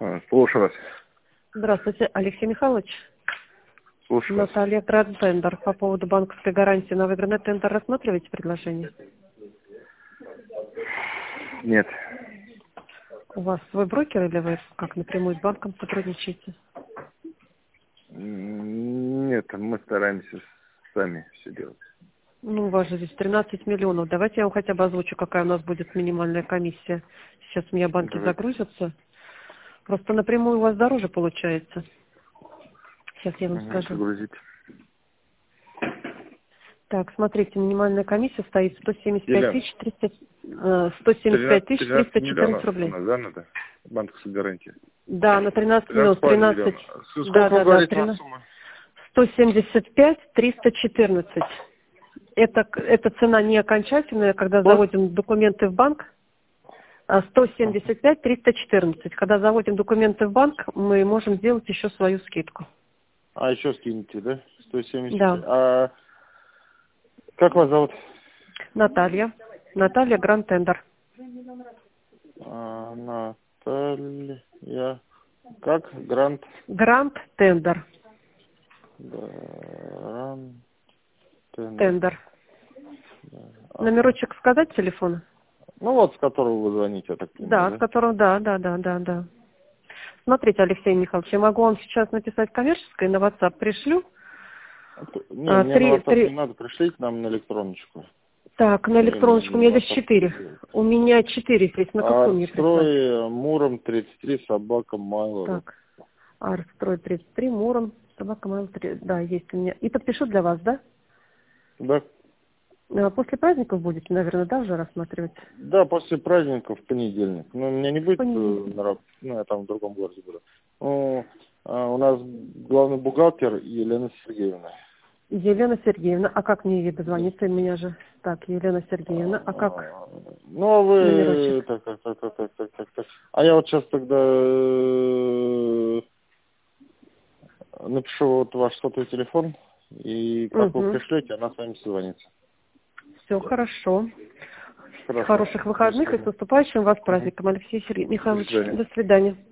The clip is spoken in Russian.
Слушаю вас. Здравствуйте, Алексей Михайлович. Слушаю вас. Наталья Гранд-Тендер. По поводу банковской гарантии на выигранный тендер рассматриваете предложение? Нет. У вас свой брокер или вы как напрямую с банком сотрудничаете? Нет, мы стараемся сами все делать. Ну, у вас же здесь 13 миллионов. Давайте я вам хотя бы озвучу, какая у нас будет минимальная комиссия. Сейчас у меня банки Давайте. загрузятся. Просто напрямую у вас дороже получается. Сейчас я вам скажу. Загрузить. Так, смотрите, минимальная комиссия стоит 175 13 314 рублей. Да, надо? Банковская гарантия. Да, на 13 миллионов, 13. Сколько вы говорите на сумму? 175 314. Это цена не окончательная, когда заводим документы в банк. 175 314. Когда заводим документы в банк, мы можем сделать еще свою скидку. А еще скинете, да? 170. Да. А как вас зовут? Наталья. Наталья Гранд-Тендер. Наталья. Как? Грант? Гранд-Тендер. Тендер. Номерочек сказать телефона? Ну вот, с которого вы звоните, я так понимаю. Да, с которого, да. Смотрите, Алексей Михайлович, я могу вам сейчас написать коммерческое, на WhatsApp пришлю. Не, мне на WhatsApp не надо, пришлите нам на электроночку. Так, на электроночку у меня здесь 4. У меня 4 здесь, на какую мне прислать? Арстрой, Муром, 33, собака, Mail.ru. Так, Арстрой, 33, Муром, собака, Mail.ru. Да, есть у меня. И подпишу для вас, да? Да. После праздников будете, наверное, да, уже рассматривать? Да, после праздников в понедельник. Но у меня не будет на работе, я там в другом городе буду. У нас главный бухгалтер Елена Сергеевна. Елена Сергеевна, а как мне ей дозвониться? У меня же... Так, Елена Сергеевна, а как? Ну, а вы... Номерочек. Так. А я вот сейчас тогда напишу вот ваш сотовый телефон, и как вы пришлете, она с вами созвонится. Все хорошо. Хорошо. Хороших выходных и с наступающим вас праздником, Алексей Михайлович. До свидания.